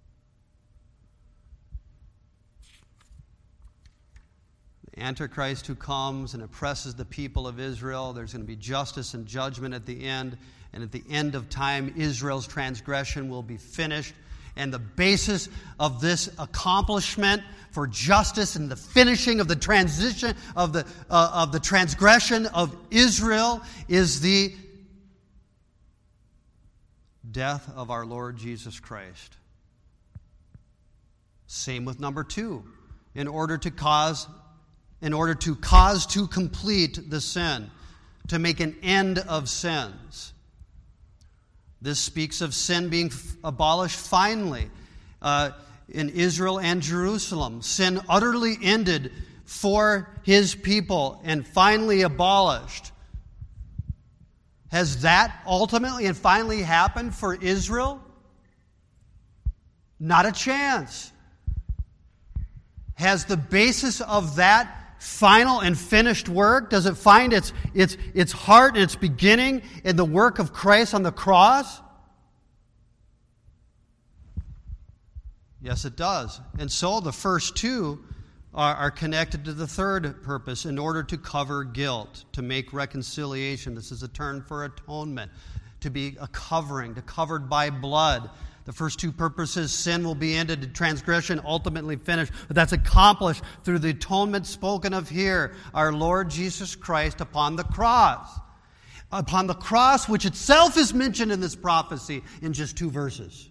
The Antichrist who comes and oppresses the people of Israel, there's going to be justice and judgment at the end. And at the end of time, Israel's transgression will be finished. And the basis of this accomplishment for justice and the finishing of the transition of the transgression of Israel is the death of our Lord Jesus Christ. Same with number 2. In order to cause to complete the sin, to make an end of sins. This speaks of sin being abolished finally in Israel and Jerusalem. Sin utterly ended for his people and finally abolished. Has that ultimately and finally happened for Israel? Not a chance. Has the basis of that final and finished work, does it find its heart and its beginning in the work of Christ on the cross? Yes, it does. And so the first 2 are connected to the third purpose, in order to cover guilt, to make reconciliation. This is a term for atonement, to be a covering, to covered by blood. The first 2 purposes, sin will be ended, transgression ultimately finished. But that's accomplished through the atonement spoken of here, our Lord Jesus Christ upon the cross. Upon the cross, which itself is mentioned in this prophecy in just 2 verses.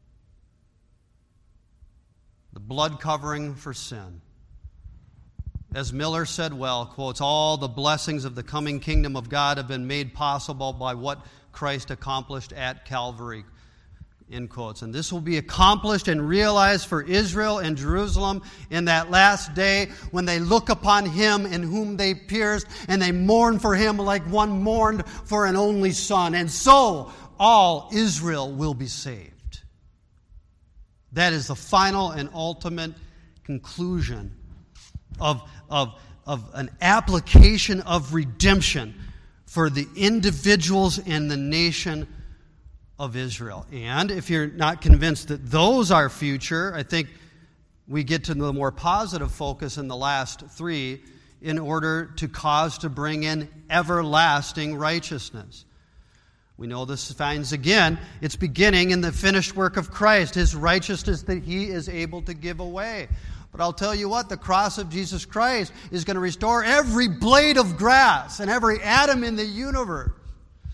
The blood covering for sin. As Miller said well, quotes, all the blessings of the coming kingdom of God have been made possible by what Christ accomplished at Calvary. End quotes. And this will be accomplished and realized for Israel and Jerusalem in that last day when they look upon him in whom they pierced and they mourn for him like one mourned for an only son. And so all Israel will be saved. That is the final and ultimate conclusion of an application of redemption for the individuals and the nation of Israel. And if you're not convinced that those are future, I think we get to the more positive focus in the last 3 in order to cause to bring in everlasting righteousness. We know this finds again its beginning in the finished work of Christ, his righteousness that he is able to give away. But I'll tell you what, the cross of Jesus Christ is going to restore every blade of grass and every atom in the universe.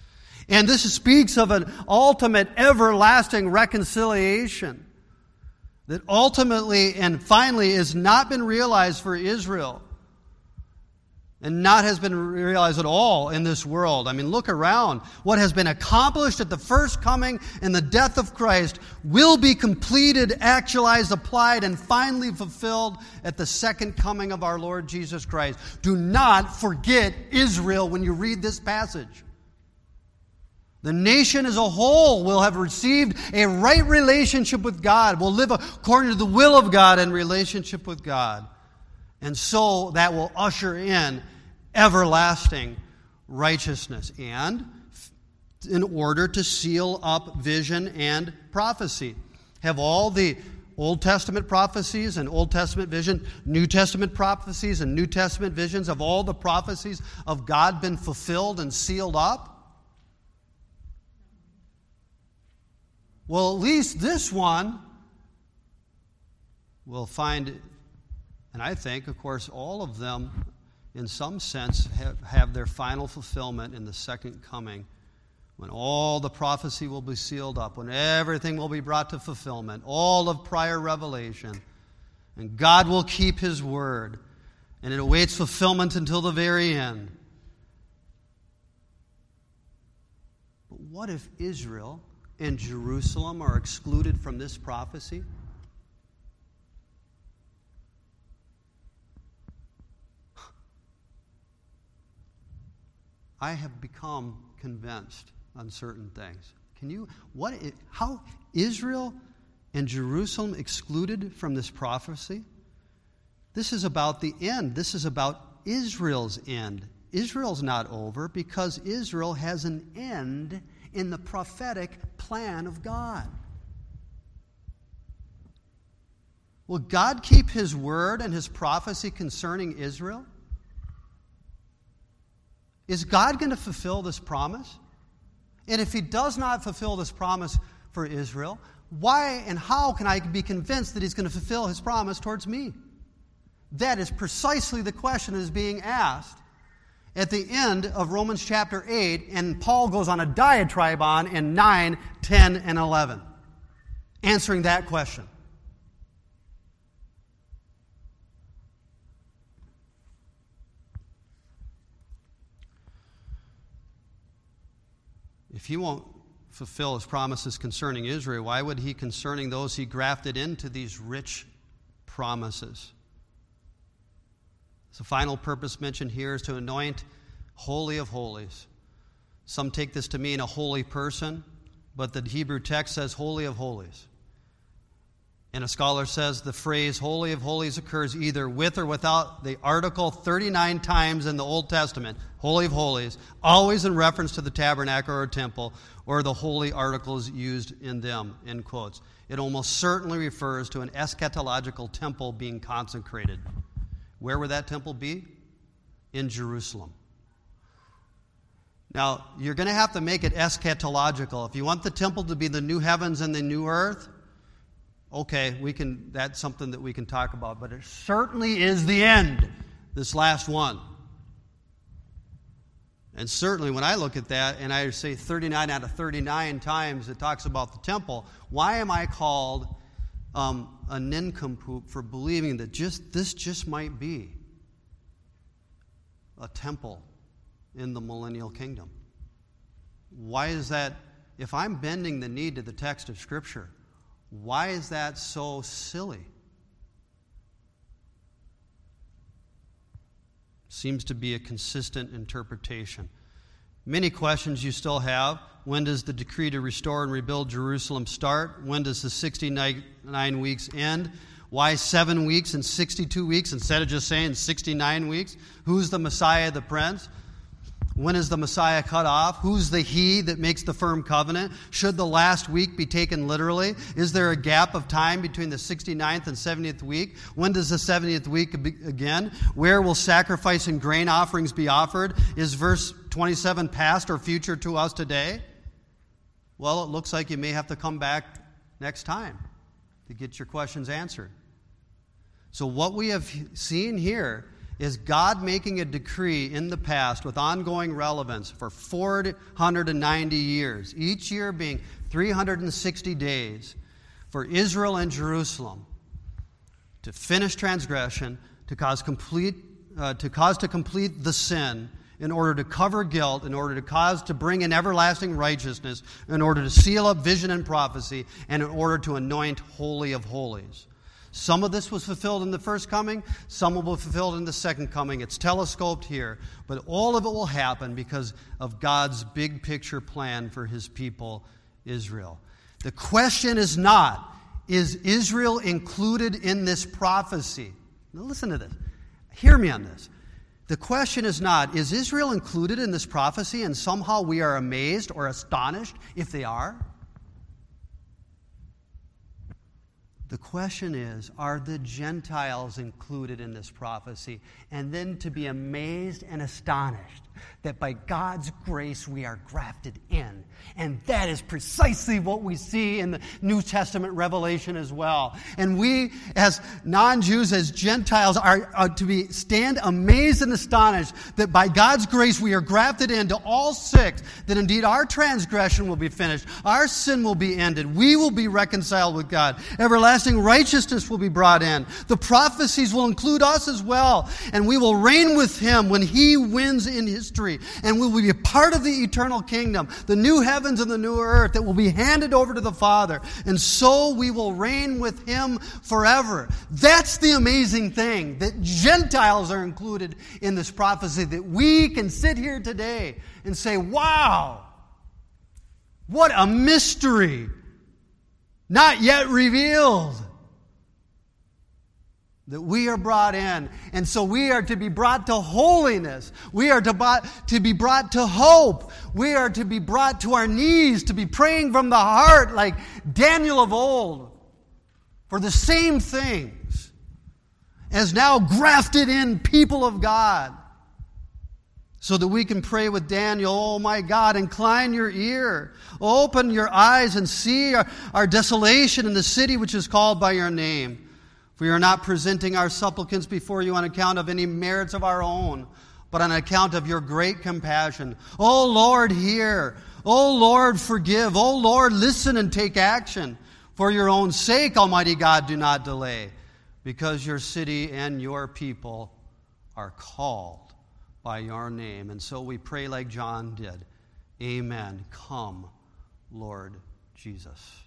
And this speaks of an ultimate, everlasting reconciliation that ultimately and finally has not been realized for Israel and not has been realized at all in this world. I mean, look around. What has been accomplished at the first coming and the death of Christ will be completed, actualized, applied, and finally fulfilled at the second coming of our Lord Jesus Christ. Do not forget Israel when you read this passage. The nation as a whole will have received a right relationship with God, will live according to the will of God in relationship with God. And so that will usher in everlasting righteousness. And in order to seal up vision and prophecy, have all the Old Testament prophecies and Old Testament vision, New Testament prophecies and New Testament visions of all the prophecies of God been fulfilled and sealed up? Well, at least this one will find, and I think, of course, all of them, in some sense, have their final fulfillment in the second coming, when all the prophecy will be sealed up, when everything will be brought to fulfillment, all of prior revelation, and God will keep His word, and it awaits fulfillment until the very end. But what if Israel and Jerusalem are excluded from this prophecy? I have become convinced on certain things. How Israel and Jerusalem excluded from this prophecy? This is about the end. This is about Israel's end. Israel's not over because Israel has an end in the prophetic plan of God. Will God keep His word and His prophecy concerning Israel? Is God going to fulfill this promise? And if He does not fulfill this promise for Israel, why and how can I be convinced that He's going to fulfill His promise towards me? That is precisely the question that is being asked at the end of Romans chapter 8, and Paul goes on a diatribe on in 9, 10, and 11, answering that question. If He won't fulfill His promises concerning Israel, why would He concerning those He grafted into these rich promises? The final purpose mentioned here is to anoint Holy of Holies. Some take this to mean a holy person, but the Hebrew text says Holy of Holies. And a scholar says the phrase Holy of Holies occurs either with or without the article 39 times in the Old Testament, Holy of Holies, always in reference to the tabernacle or temple, or the holy articles used in them, end quotes. It almost certainly refers to an eschatological temple being consecrated. Where would that temple be? In Jerusalem. Now, you're going to have to make it eschatological. If you want the temple to be the new heavens and the new earth, okay, that's something that we can talk about, but it certainly is the end, this last one. And certainly when I look at that and I say 39 out of 39 times it talks about the temple, why am I called a nincompoop for believing that this just might be a temple in the millennial kingdom? Why is that? If I'm bending the knee to the text of Scripture, why is that so silly? Seems to be a consistent interpretation. Many questions you still have. When does the decree to restore and rebuild Jerusalem start? When does the 69 weeks end? Why 7 weeks and 62 weeks instead of just saying 69 weeks? Who's the Messiah, the Prince? When is the Messiah cut off? Who's the He that makes the firm covenant? Should the last week be taken literally? Is there a gap of time between the 69th and 70th week? When does the 70th week begin? Where will sacrifice and grain offerings be offered? Is verse 27 past or future to us today? Well, it looks like you may have to come back next time to get your questions answered. So what we have seen here is God making a decree in the past with ongoing relevance for 490 years, each year being 360 days, for Israel and Jerusalem to finish transgression, to cause to complete the sin, in order to cover guilt, in order to cause to bring in everlasting righteousness, in order to seal up vision and prophecy, and in order to anoint Holy of Holies. Some of this was fulfilled in the first coming, some will be fulfilled in the second coming. It's telescoped here, but all of it will happen because of God's big picture plan for his people, Israel. The question is not, is Israel included in this prophecy? Now listen to this. Hear me on this. The question is not, is Israel included in this prophecy and somehow we are amazed or astonished if they are? The question is, are the Gentiles included in this prophecy? And then to be amazed and astonished that by God's grace we are grafted in. And that is precisely what we see in the New Testament revelation as well. And we, as non-Jews, as Gentiles, are to stand amazed and astonished that by God's grace we are grafted into all six, that indeed our transgression will be finished, our sin will be ended, we will be reconciled with God, everlasting righteousness will be brought in. The prophecies will include us as well, and we will reign with him when he wins in history, and we will be a part of the eternal kingdom, the new heavens and the new earth that will be handed over to the Father, and so we will reign with him forever. That's the amazing thing, that Gentiles are included in this prophecy, that we can sit here today and say, wow, what a mystery, not yet revealed, that we are brought in. And so we are to be brought to holiness. We are to be brought to hope. We are to be brought to our knees, to be praying from the heart like Daniel of old for the same things as now grafted in people of God, so that we can pray with Daniel, oh my God, incline your ear, open your eyes and see our desolation in the city which is called by your name. For we are not presenting our suppliants before you on account of any merits of our own, but on account of your great compassion. O Lord, hear. O Lord, forgive. O Lord, listen and take action. For your own sake, Almighty God, do not delay, because your city and your people are called by your name. And so we pray like John did. Amen. Come, Lord Jesus.